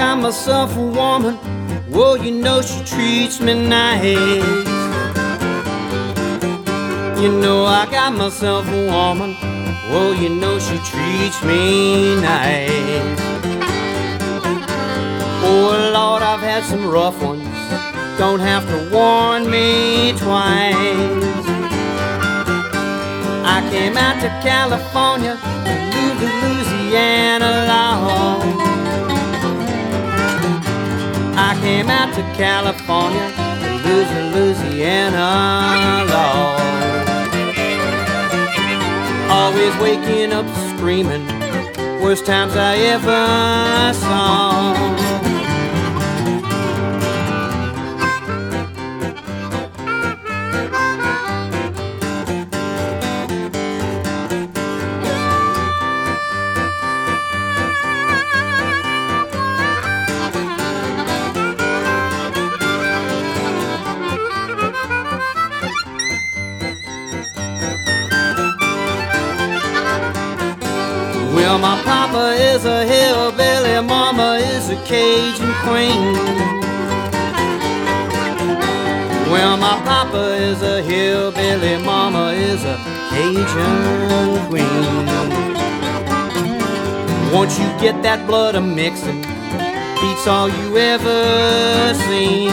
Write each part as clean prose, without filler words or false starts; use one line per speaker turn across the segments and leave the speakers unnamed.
got myself a woman, well, you know she treats me nice. You know I got myself a woman, well, you know she treats me nice. Oh Lord, I've had some rough ones, don't have to warn me twice. I came out to California, Louisiana, Lord. I came out to California, Louisiana, Lord. Always waking up screaming, worst times I ever saw. Well, my papa is a hillbilly, mama is a Cajun queen. Well, my papa is a hillbilly, mama is a Cajun queen. Once you get that blood a-mixin', beats all you ever seen.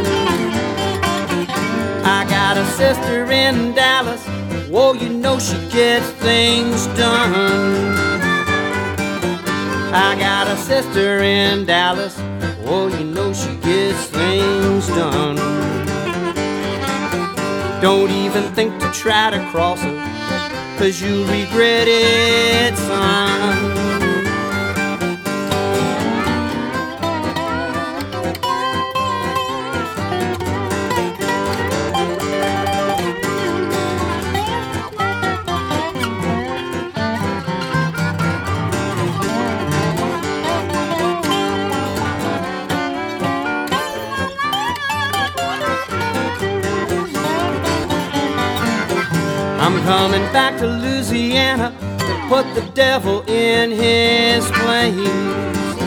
I got a sister in Dallas, whoa, you know she gets things done. I got a sister in Dallas, oh, you know she gets things done. Don't even think to try to cross her, 'cause you'll regret it, son. I'm coming back to Louisiana to put the devil in his place.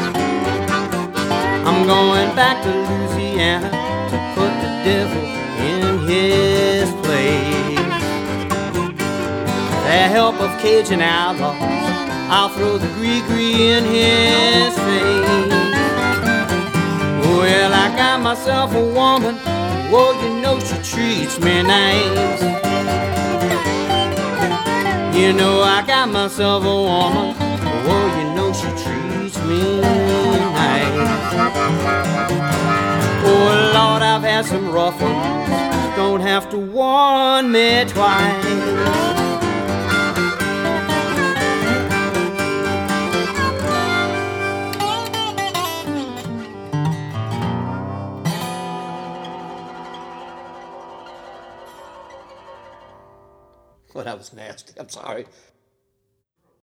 I'm going back to Louisiana to put the devil in his place. With the help of Cajun outlaws, I'll throw the gree-gree in his face. Well, I got myself a woman, whoa, you know she treats me nice. You know I got myself a woman, oh, you know she treats me nice. Oh Lord, I've had some rough ones, don't have to warn me twice. Well, that was nasty, I'm sorry.